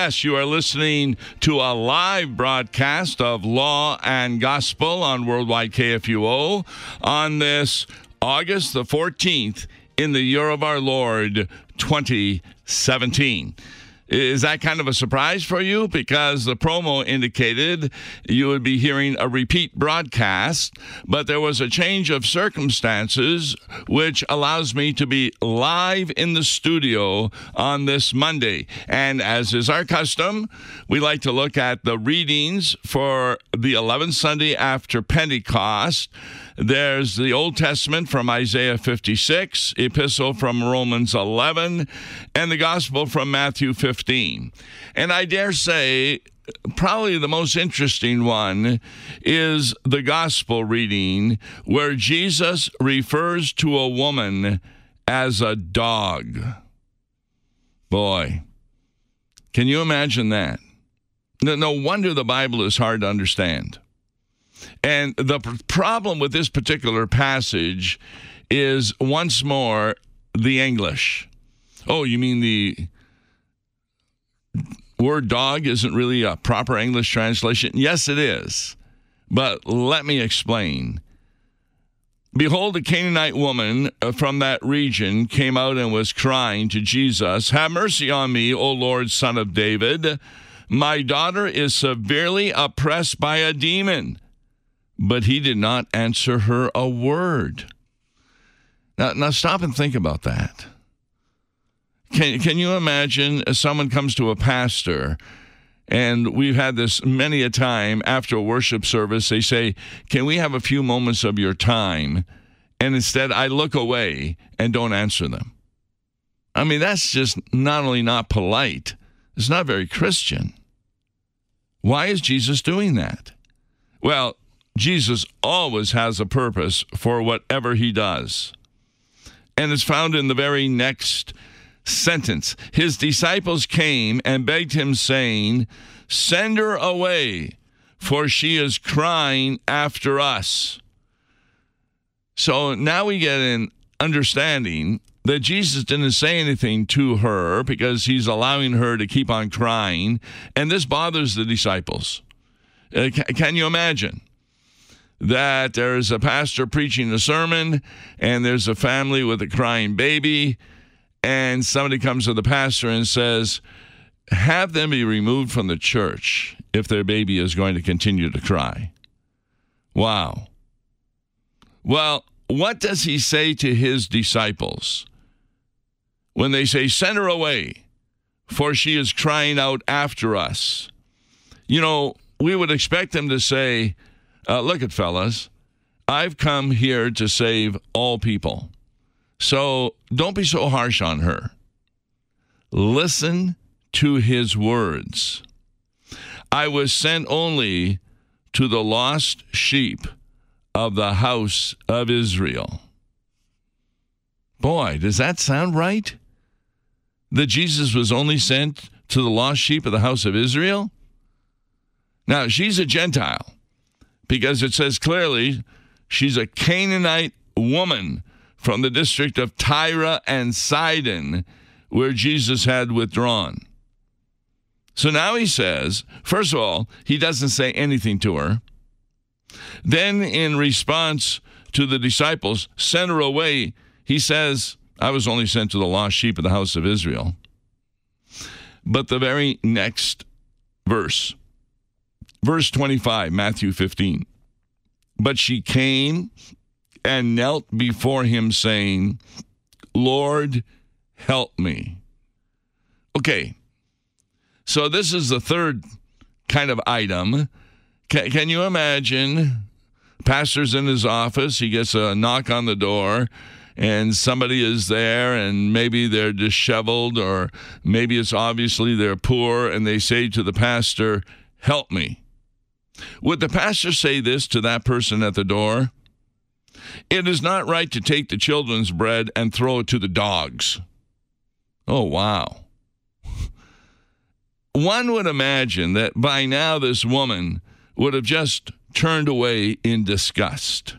Yes, you are listening to a live broadcast of Law and Gospel on Worldwide KFUO on this August the 14th in the year of our Lord 2017. Is that kind of a surprise for you? Because the promo indicated you would be hearing a repeat broadcast, but there was a change of circumstances which allows me to be live in the studio on this Monday. And as is our custom, we like to look at the readings for the 11th Sunday after Pentecost. There's the Old Testament from Isaiah 56, Epistle from Romans 11, and the Gospel from Matthew 15. And I dare say probably the most interesting one is the Gospel reading where Jesus refers to a woman as a dog. Boy, can you imagine that? No wonder the Bible is hard to understand. And the problem with this particular passage is, once more, the English. Oh, you mean the word dog isn't really a proper English translation? Yes, it is. But let me explain. Behold, a Canaanite woman from that region came out and was crying to Jesus, "Have mercy on me, O Lord, Son of David. My daughter is severely oppressed by a demon." But he did not answer her a word. Now stop and think about that. Can you imagine someone comes to a pastor, and we've had this many a time after a worship service, they say, "Can we have a few moments of your time?" And instead I look away and don't answer them. I mean, that's just not only not polite, it's not very Christian. Why is Jesus doing that? Well, Jesus always has a purpose for whatever he does. And it's found in the very next sentence. His disciples came and begged him, saying, "Send her away, for she is crying after us." So now we get an understanding that Jesus didn't say anything to her because he's allowing her to keep on crying. And this bothers the disciples. Can you imagine that there's a pastor preaching a sermon and there's a family with a crying baby, and somebody comes to the pastor and says, "Have them be removed from the church if their baby is going to continue to cry"? Wow. Well, what does he say to his disciples when they say, "Send her away, for she is crying out after us"? You know, we would expect them to say, "Look at fellas, I've come here to save all people. So don't be so harsh on her." Listen to his words. "I was sent only to the lost sheep of the house of Israel." Boy, does that sound right? That Jesus was only sent to the lost sheep of the house of Israel? Now, she's a Gentile, because it says clearly she's a Canaanite woman from the district of Tyre and Sidon, where Jesus had withdrawn. So now he says, first of all, he doesn't say anything to her. Then in response to the disciples, "Send her away," he says, "I was only sent to the lost sheep of the house of Israel." But the very next verse 25, Matthew 15. "But she came and knelt before him, saying, 'Lord, help me.'" Okay, so this is the third kind of item. Can you imagine? Pastor's in his office, he gets a knock on the door, and somebody is there, and maybe they're disheveled, or maybe it's obviously they're poor, and they say to the pastor, "Help me." Would the pastor say this to that person at the door? "It is not right to take the children's bread and throw it to the dogs." Oh, wow. One would imagine that by now this woman would have just turned away in disgust.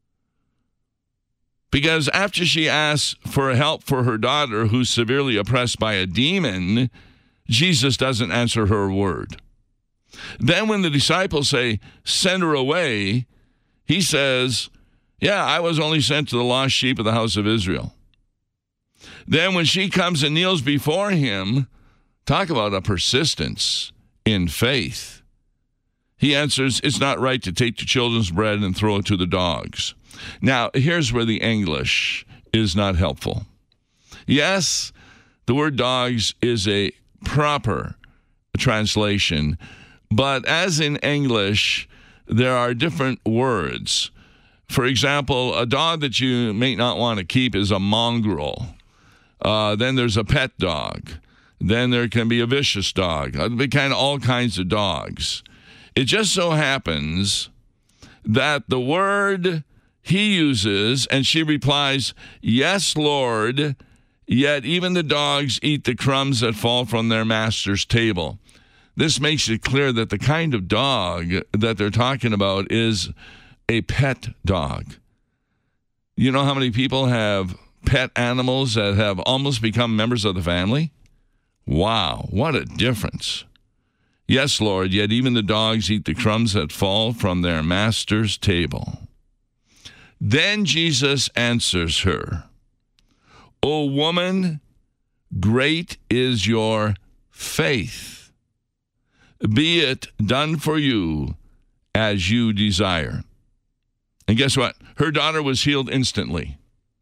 Because after she asks for help for her daughter who's severely oppressed by a demon, Jesus doesn't answer her word. Then when the disciples say, send her away, he says, yeah, I was only sent to the lost sheep of the house of Israel. Then when she comes and kneels before him, talk about a persistence in faith. He answers, it's not right to take the children's bread and throw it to the dogs. Now, here's where the English is not helpful. Yes, the word dogs is a proper translation, but as in English, there are different words. For example, a dog that you may not want to keep is a mongrel. Then there's a pet dog. Then there can be a vicious dog. All kinds of dogs. It just so happens that the word he uses, and she replies, yes, Lord, yet even the dogs eat the crumbs that fall from their master's table. This makes it clear that the kind of dog that they're talking about is a pet dog. You know how many people have pet animals that have almost become members of the family? Wow, what a difference. Yes, Lord, yet even the dogs eat the crumbs that fall from their master's table. Then Jesus answers her, O woman, great is your faith. Be it done for you as you desire. And guess what? Her daughter was healed instantly.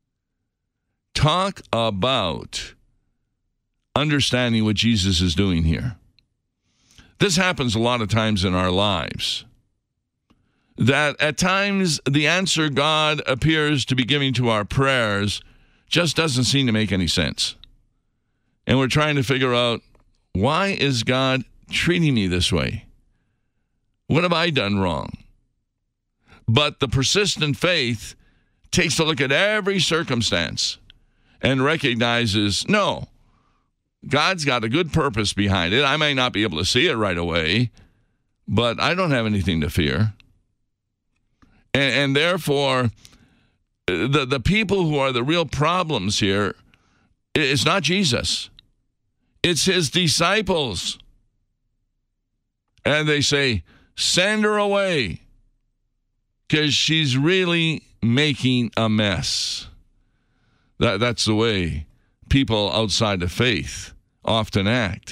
Talk about understanding what Jesus is doing here. This happens a lot of times in our lives. That at times the answer God appears to be giving to our prayers just doesn't seem to make any sense. And we're trying to figure out, why is God treating me this way? What have I done wrong? But the persistent faith takes a look at every circumstance and recognizes, no, God's got a good purpose behind it. I may not be able to see it right away, but I don't have anything to fear. And therefore, the people who are the real problems here, it's not Jesus. It's his disciples. And they say, send her away, because she's really making a mess. That's the way people outside of faith often act.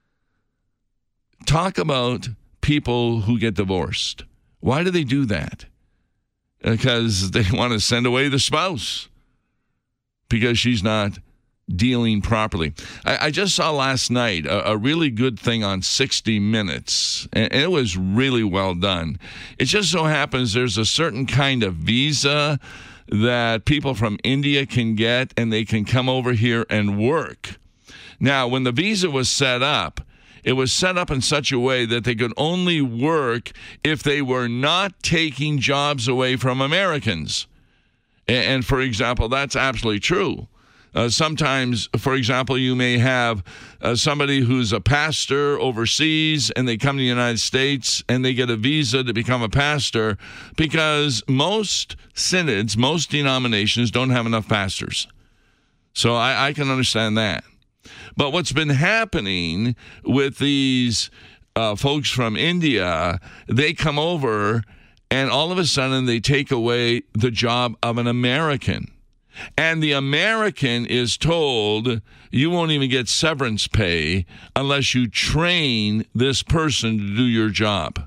Talk about people who get divorced. Why do they do that? Because they want to send away the spouse because she's not dealing properly. I just saw last night a really good thing on 60 Minutes, and it was really well done. It just so happens there's a certain kind of visa that people from India can get, and they can come over here and work. Now, when the visa was set up, it was set up in such a way that they could only work if they were not taking jobs away from Americans. And for example, that's absolutely true. Sometimes, for example, you may have somebody who's a pastor overseas, and they come to the United States and they get a visa to become a pastor, because most synods, most denominations don't have enough pastors. So I can understand that. But what's been happening with these folks from India, they come over and all of a sudden they take away the job of an American. And the American is told, you won't even get severance pay unless you train this person to do your job.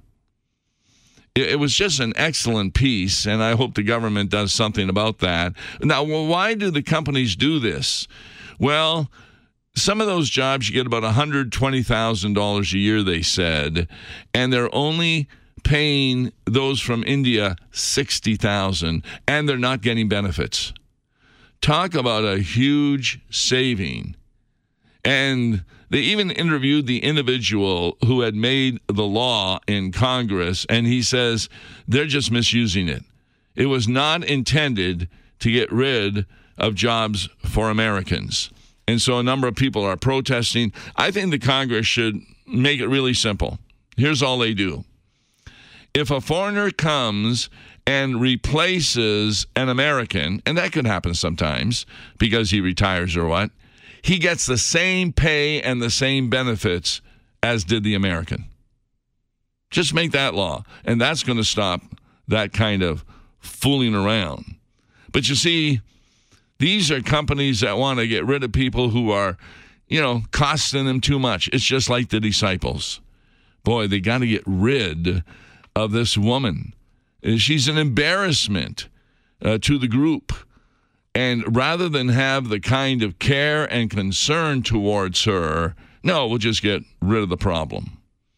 It was just an excellent piece, and I hope the government does something about that. Now, why do the companies do this? Well, some of those jobs you get about $120,000 a year, they said, and they're only paying those from India $60,000, and they're not getting benefits. Talk about a huge saving. And they even interviewed the individual who had made the law in Congress, and he says they're just misusing it. It was not intended to get rid of jobs for Americans. And so a number of people are protesting. I think the Congress should make it really simple. Here's all they do. If a foreigner comes and replaces an American, and that could happen sometimes because he retires or what, he gets the same pay and the same benefits as did the American. Just make that law, and that's going to stop that kind of fooling around. But you see, these are companies that want to get rid of people who are, costing them too much. It's just like the disciples. Boy, they got to get rid of this woman. She's an embarrassment to the group. And rather than have the kind of care and concern towards her, no, we'll just get rid of the problem.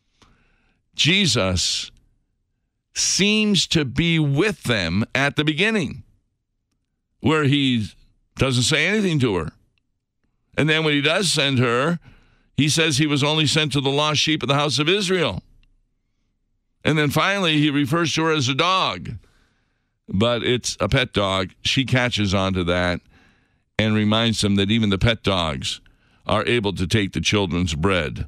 Jesus seems to be with them at the beginning, where he doesn't say anything to her. And then when he does send her, he says he was only sent to the lost sheep of the house of Israel. And then finally, he refers to her as a dog. But it's a pet dog. She catches on to that and reminds them that even the pet dogs are able to take the children's bread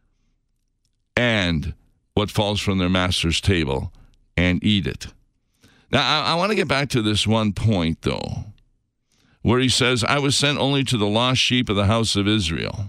and what falls from their master's table and eat it. Now, I want to get back to this one point, though, where he says, I was sent only to the lost sheep of the house of Israel.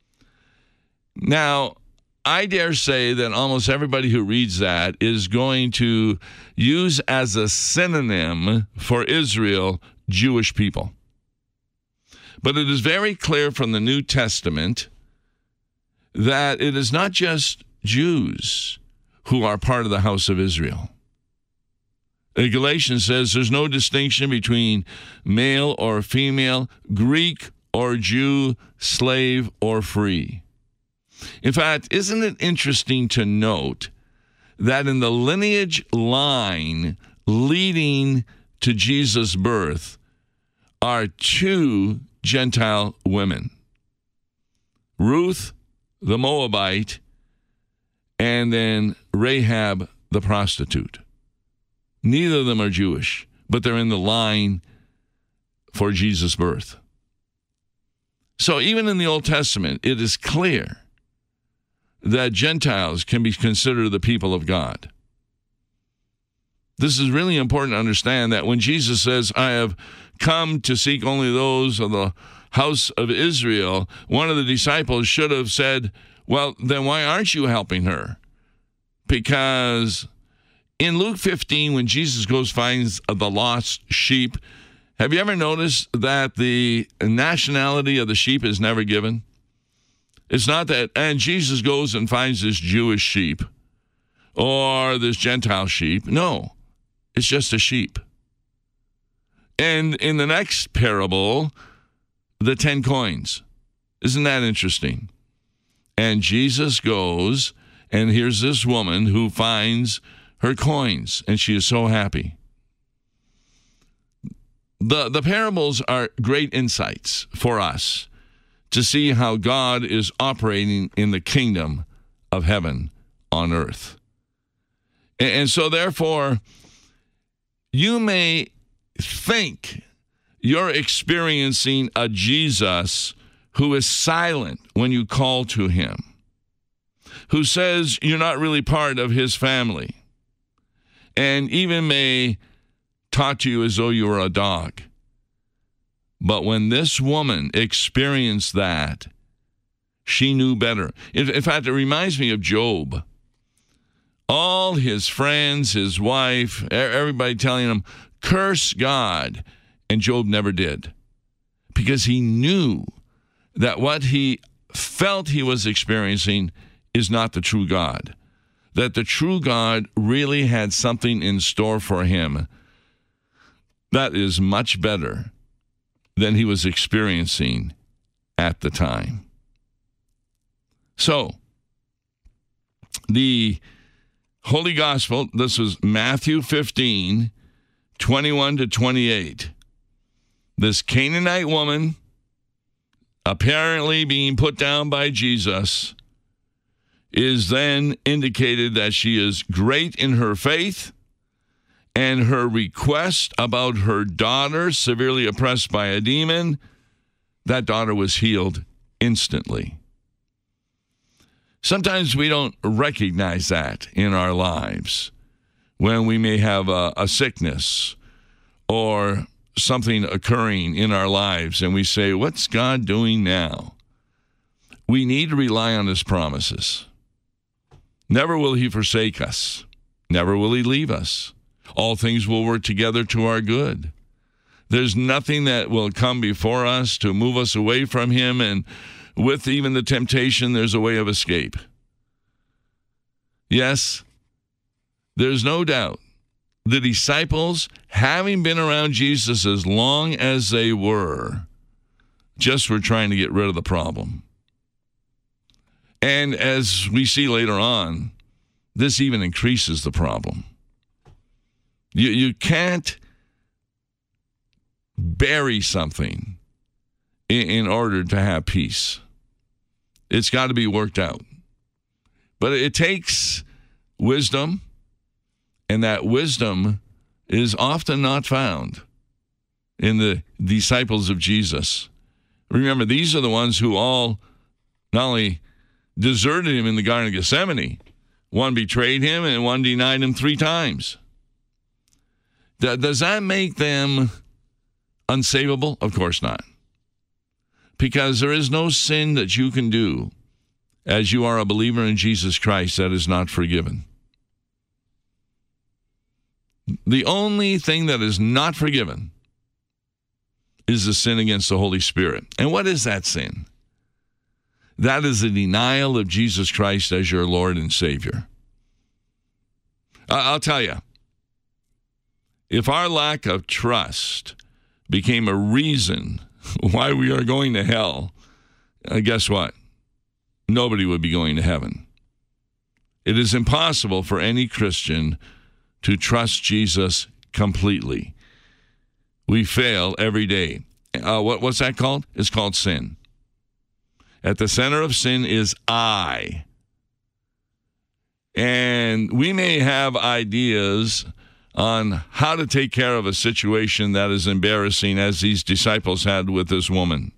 Now, I dare say that almost everybody who reads that is going to use as a synonym for Israel, Jewish people. But it is very clear from the New Testament that it is not just Jews who are part of the house of Israel. Galatians says there's no distinction between male or female, Greek or Jew, slave or free. In fact, isn't it interesting to note that in the lineage line leading to Jesus' birth are two Gentile women, Ruth the Moabite and then Rahab the prostitute. Neither of them are Jewish, but they're in the line for Jesus' birth. So even in the Old Testament, it is clear that Gentiles can be considered the people of God. This is really important to understand that when Jesus says, I have come to seek only those of the house of Israel, one of the disciples should have said, well, then why aren't you helping her? Because in Luke 15, when Jesus goes finds the lost sheep, have you ever noticed that the nationality of the sheep is never given? It's not that, and Jesus goes and finds this Jewish sheep or this Gentile sheep. No, it's just a sheep. And in the next parable, the 10 coins. Isn't that interesting? And Jesus goes, and here's this woman who finds her coins, and she is so happy. The parables are great insights for us to see how God is operating in the kingdom of heaven on earth. And so therefore, you may think you're experiencing a Jesus who is silent when you call to him, who says you're not really part of his family, and even may talk to you as though you were a dog. But when this woman experienced that, she knew better. In fact, it reminds me of Job. All his friends, his wife, everybody telling him, curse God. And Job never did. Because he knew that what he felt he was experiencing is not the true God. That the true God really had something in store for him that is much better than he was experiencing at the time. So, the Holy Gospel, this was Matthew 15, 21 to 28. This Canaanite woman, apparently being put down by Jesus, is then indicated that she is great in her faith, and her request about her daughter severely oppressed by a demon, that daughter was healed instantly. Sometimes we don't recognize that in our lives when we may have a sickness or something occurring in our lives and we say, what's God doing now? We need to rely on his promises. Never will he forsake us. Never will he leave us. All things will work together to our good. There's nothing that will come before us to move us away from him, and with even the temptation, there's a way of escape. Yes, there's no doubt the disciples, having been around Jesus as long as they were, just were trying to get rid of the problem. And as we see later on, this even increases the problem. You can't bury something in order to have peace. It's got to be worked out. But it takes wisdom, and that wisdom is often not found in the disciples of Jesus. Remember, these are the ones who all not only deserted him in the Garden of Gethsemane, one betrayed him and one denied him 3 times. Does that make them unsavable? Of course not. Because there is no sin that you can do as you are a believer in Jesus Christ that is not forgiven. The only thing that is not forgiven is the sin against the Holy Spirit. And what is that sin? That is the denial of Jesus Christ as your Lord and Savior. I'll tell you, if our lack of trust became a reason why we are going to hell, guess what? Nobody would be going to heaven. It is impossible for any Christian to trust Jesus completely. We fail every day. What's that called? It's called sin. At the center of sin is I. And we may have ideas on how to take care of a situation that is embarrassing, as these disciples had with this woman.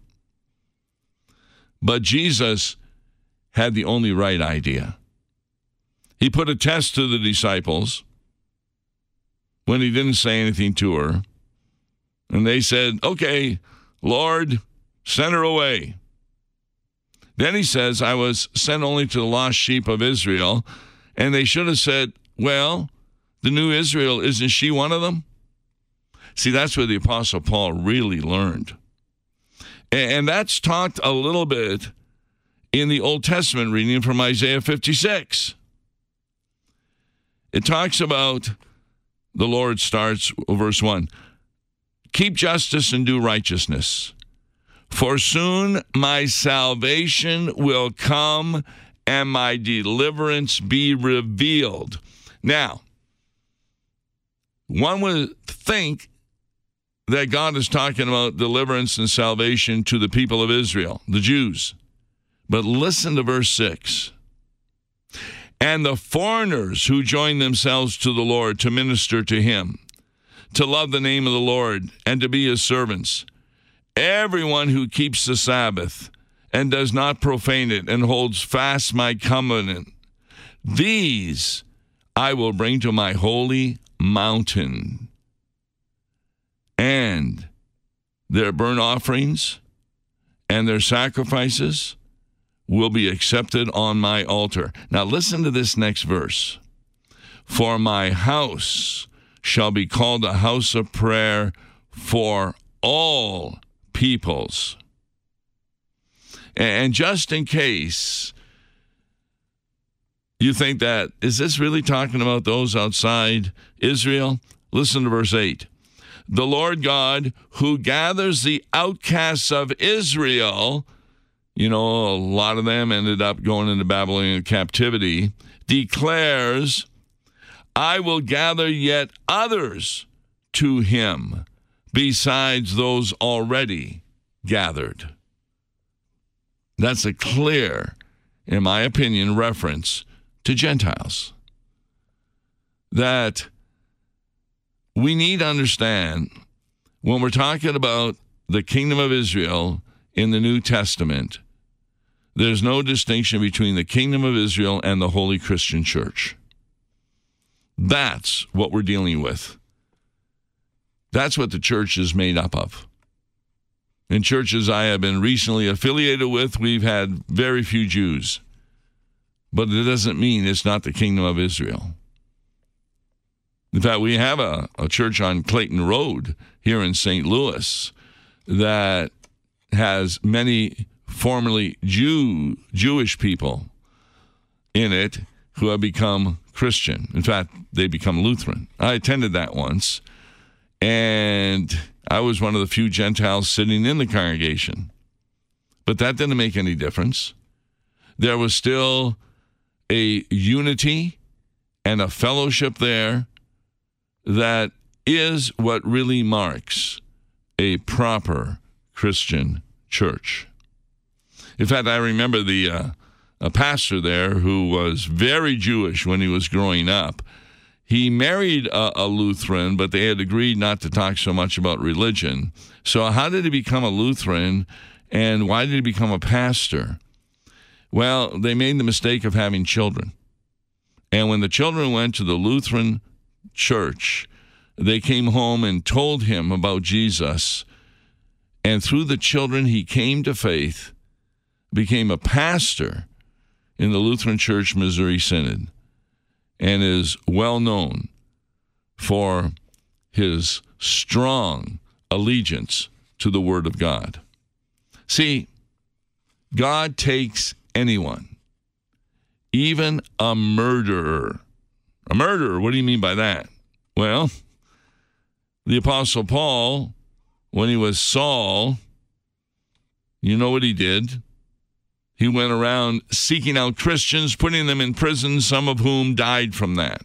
But Jesus had the only right idea. He put a test to the disciples when he didn't say anything to her. And they said, okay, Lord, send her away. Then he says, I was sent only to the lost sheep of Israel. And they should have said, well, the new Israel, isn't she one of them? See, that's where the Apostle Paul really learned. And that's talked a little bit in the Old Testament reading from Isaiah 56. It talks about, the Lord starts, verse 1, keep justice and do righteousness, for soon my salvation will come and my deliverance be revealed. Now, one would think that God is talking about deliverance and salvation to the people of Israel, the Jews. But listen to verse 6. And the foreigners who join themselves to the Lord to minister to him, to love the name of the Lord, and to be his servants. Everyone who keeps the Sabbath and does not profane it and holds fast my covenant, these I will bring to my holy mountain, and their burnt offerings and their sacrifices will be accepted on my altar. Now listen to this next verse. For my house shall be called a house of prayer for all peoples. And just in case you think that, is this really talking about those outside Israel? Listen to verse 8. The Lord God who gathers the outcasts of Israel, you know, a lot of them ended up going into Babylonian captivity, declares, I will gather yet others to him besides those already gathered. That's a clear, in my opinion, reference to Gentiles. That we need to understand when we're talking about the kingdom of Israel in the New Testament, there's no distinction between the kingdom of Israel and the Holy Christian Church. That's what we're dealing with. That's what the church is made up of. In churches I have been recently affiliated with, we've had very few Jews. But it doesn't mean it's not the kingdom of Israel. In fact, we have a church on Clayton Road here in St. Louis that has many formerly Jewish people in it who have become Christian. In fact, they become Lutheran. I attended that once, and I was one of the few Gentiles sitting in the congregation. But that didn't make any difference. There was still a unity and a fellowship there that is what really marks a proper Christian church. In fact, I remember a pastor there who was very Jewish when he was growing up. He married a Lutheran, but they had agreed not to talk so much about religion. So how did he become a Lutheran, and why did he become a pastor? Well, they made the mistake of having children. And when the children went to the Lutheran church, they came home and told him about Jesus. And through the children, he came to faith, became a pastor in the Lutheran Church Missouri Synod, and is well known for his strong allegiance to the Word of God. See, God takes anyone, even a murderer. A murderer, what do you mean by that? Well, the Apostle Paul, when he was Saul, you know what he did? He went around seeking out Christians, putting them in prison, some of whom died from that.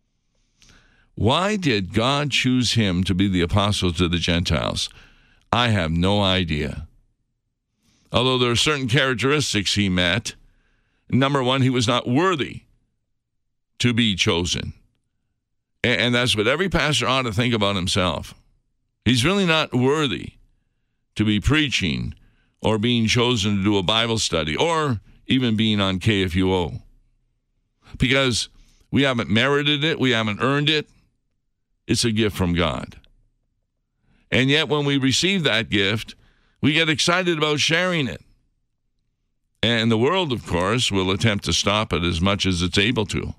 Why did God choose him to be the apostle to the Gentiles? I have no idea. Although there are certain characteristics he met. Number one, he was not worthy to be chosen. And that's what every pastor ought to think about himself. He's really not worthy to be preaching or being chosen to do a Bible study or even being on KFUO. Because we haven't merited it, we haven't earned it. It's a gift from God. And yet when we receive that gift, we get excited about sharing it. And the world, of course, will attempt to stop it as much as it's able to.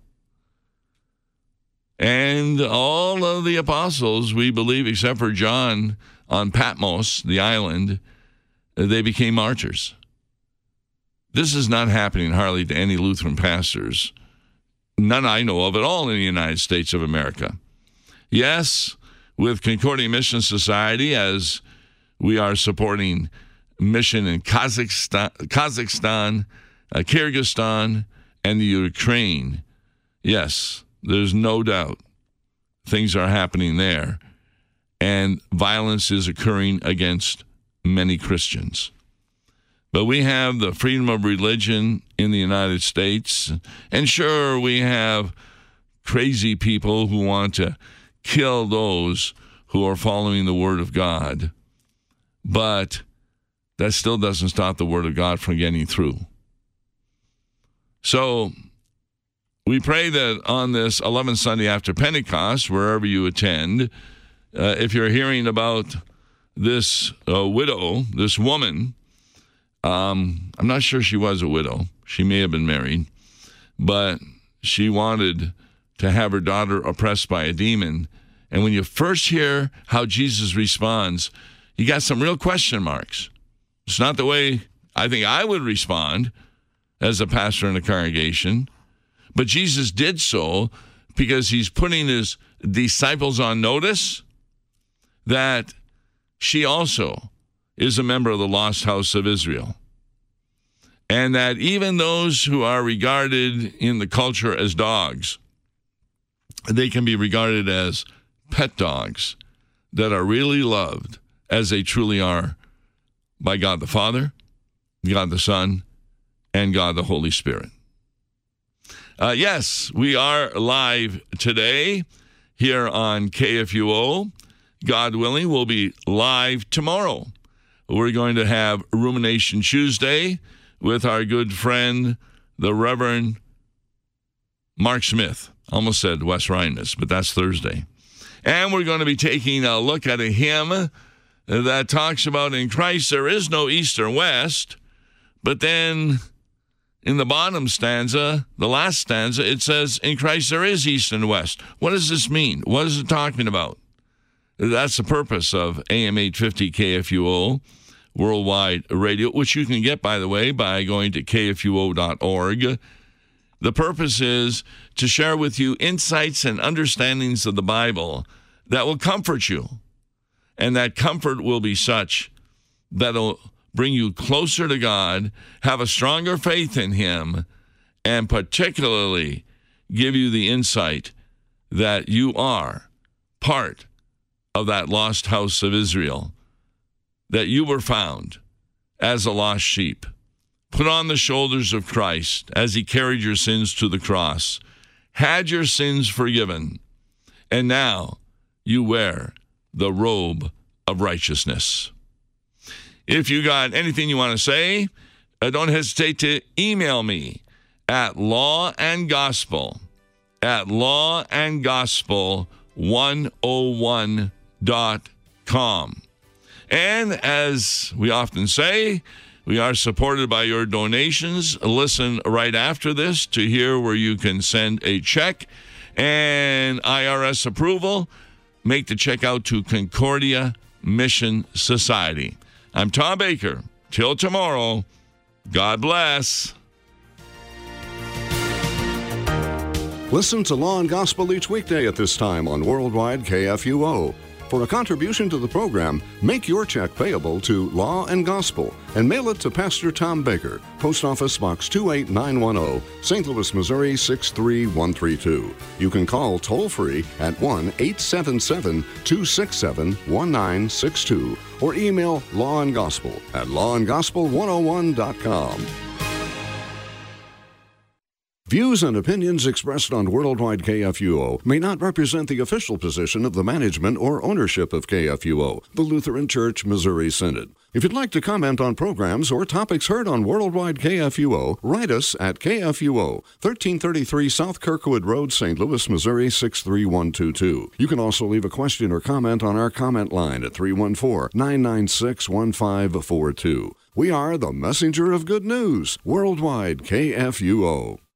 And all of the apostles, we believe, except for John on Patmos, the island, they became martyrs. This is not happening hardly to any Lutheran pastors. None I know of at all in the United States of America. Yes, with Concordia Mission Society, as we are supporting mission in Kazakhstan, Kyrgyzstan, and the Ukraine. Yes, there's no doubt things are happening there, and violence is occurring against many Christians. But we have the freedom of religion in the United States, and sure, we have crazy people who want to kill those who are following the Word of God. But that still doesn't stop the Word of God from getting through. So we pray that on this 11th Sunday after Pentecost, wherever you attend, if you're hearing about this widow, this woman, I'm not sure she was a widow. She may have been married, but she wanted to have her daughter oppressed by a demon. And when you first hear how Jesus responds, you got some real question marks. It's not the way I think I would respond as a pastor in a congregation, but Jesus did so because he's putting his disciples on notice that she also is a member of the lost house of Israel. And that even those who are regarded in the culture as dogs, they can be regarded as pet dogs that are really loved as they truly are by God the Father, God the Son, and God the Holy Spirit. Yes, we are live today here on KFUO. God willing, we'll be live tomorrow. We're going to have Rumination Tuesday with our good friend, the Reverend Mark Smith. Almost said Wes Rhinus, but that's Thursday. And we're going to be taking a look at a hymn that talks about in Christ there is no east or west, but then in the bottom stanza, the last stanza, it says, in Christ there is east and west. What does this mean? What is it talking about? That's the purpose of AM 850 KFUO, Worldwide Radio, which you can get, by the way, by going to kfuo.org. The purpose is to share with you insights and understandings of the Bible that will comfort you. And that comfort will be such that it'll bring you closer to God, have a stronger faith in Him, and particularly give you the insight that you are part of that lost house of Israel, that you were found as a lost sheep, put on the shoulders of Christ as He carried your sins to the cross, had your sins forgiven, and now you wear the robe of righteousness. If you got anything you want to say, don't hesitate to email me at lawandgospel101.com. And as we often say, we are supported by your donations. Listen right after this to hear where you can send a check and IRS approval. Make the check out to Concordia Mission Society. I'm Tom Baker. Till tomorrow, God bless. Listen to Law and Gospel each weekday at this time on Worldwide KFUO. For a contribution to the program, make your check payable to Law and Gospel and mail it to Pastor Tom Baker, Post Office Box 28910, St. Louis, Missouri 63132. You can call toll-free at 1-877-267-1962 or email lawandgospel@lawandgospel101.com. Views and opinions expressed on Worldwide KFUO may not represent the official position of the management or ownership of KFUO, the Lutheran Church Missouri Synod. If you'd like to comment on programs or topics heard on Worldwide KFUO, write us at KFUO, 1333 South Kirkwood Road, St. Louis, Missouri 63122. You can also leave a question or comment on our comment line at 314-996-1542. We are the messenger of good news, Worldwide KFUO.